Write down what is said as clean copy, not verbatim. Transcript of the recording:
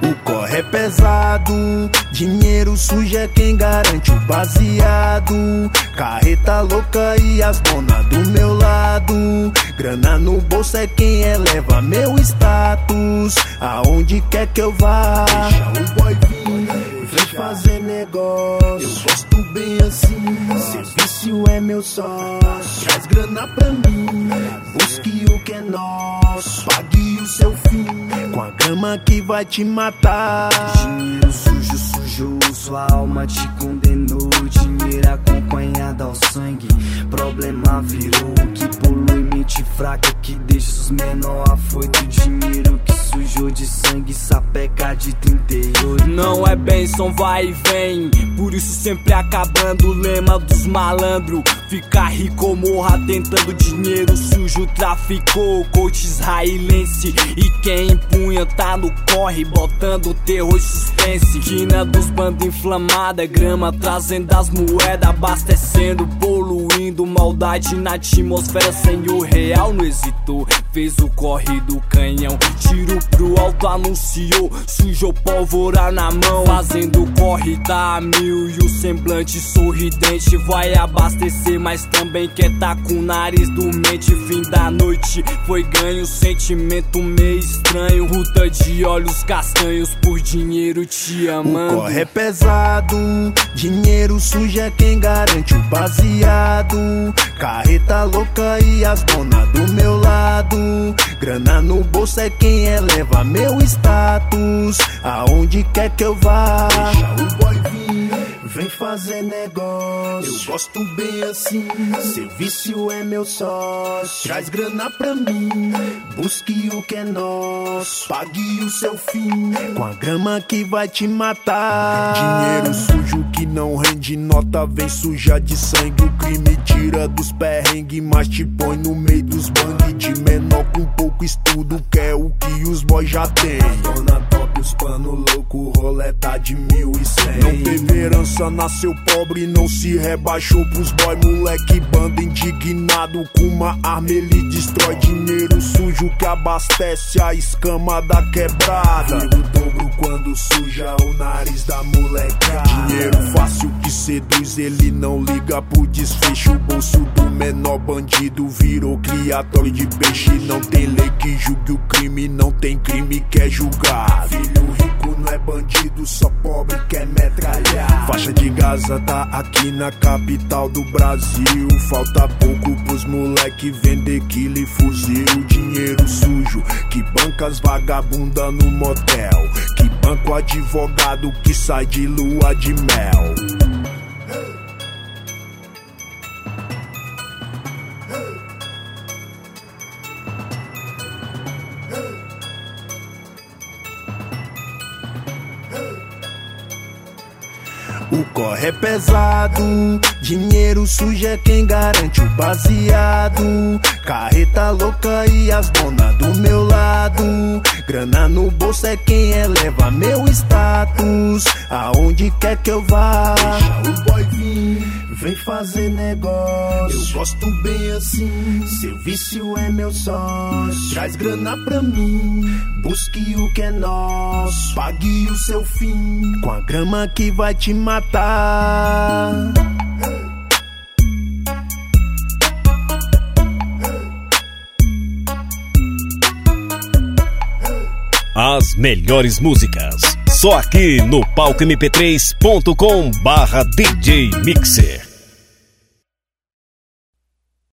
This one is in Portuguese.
O corre é pesado, dinheiro sujo é quem garante o baseado. Carreta louca e as donas do meu lado. Grana no bolso é quem eleva meu status. Aonde quer que eu vá, deixa o boy vir, vem fazer negócio. Eu gosto bem assim, serviço é meu sócio. Traz grana pra mim, busque o que é nosso. Pague o seu fim, com a grama que vai te matar. Dinheiro sujo, sujou sua alma, te condenou. Dinheiro acompanhado ao sangue, problema virou o que polui mente fraca, que deixa os menor afoito. Dinheiro que sujou de sangue, sapeca de 38. Não é bênção, vai e vem, por isso sempre acabando. O lema dos malandros, ficar rico ou morra tentando. Dinheiro sujo traficou, coach israelense. E quem empunha tá no corre, botando terror e suspense. Quina dos bandos inflamada, grama trazendo as moedas, abastecendo, poluindo. Maldade na atmosfera, senhor real não hesitou. Fez o corre do canhão, tiro pro alto, anunciou. Sujou pólvora na mão, fazendo corre tá a mil. E o semblante sorridente vai abastecer, mas também quer tá com o nariz dormente. Fim da noite foi ganho, sentimento meio estranho. Puta de olhos castanhos por dinheiro te amando. O corre é pesado, dinheiro sujo é quem garante o baseado. Carreta louca e as donas do meu lado. Grana no bolso é quem eleva meu status. Aonde quer que eu vá, deixa o boy vir, vem fazer negócio. Eu gosto bem assim, serviço é meu sócio. Traz grana pra mim, busque o que é nosso. Pague o seu fim, com a grama que vai te matar. Dinheiro sujo que não rende nota, vem suja de sangue. O crime tira dos perrengues, mas te põe no meio dos bangs. De menor com pouco estudo, que é o que os boys já tem. Dona top, os pano louco, roleta de 1100. Não teve herança, nasceu pobre, não se rebaixou pros boy. Moleque, banda indignado, com uma arma ele destrói. Dinheiro sujo que abastece a escama da quebrada. Vira o dobro quando suja o nariz da molecada. Dinheiro fácil que seduz, ele não liga pro desfecho. O bolso do menor bandido virou criatório de peixe. Não tem lei que julgue o crime, não tem crime que é julgar. Filho rico não é bandido, só pobre quer metralhar. Faixa de Gaza tá aqui na capital do Brasil. Falta pouco pros moleque vender quilo e fuzil. Dinheiro sujo que banca as vagabunda no motel, que banca o advogado que sai de lua de mel. O corre é pesado, dinheiro sujo é quem garante o baseado. Carreta louca e as donas do meu lado. Grana no bolso é quem eleva meu status. Aonde quer que eu vá, deixa o boy vir, vem fazer negócio. Eu gosto bem assim, serviço é meu sócio. Traz grana pra mim, busque o que é nosso. Pague o seu fim, com a grama que vai te matar. As melhores músicas, só aqui no palcomp3.com/DJ Mixer.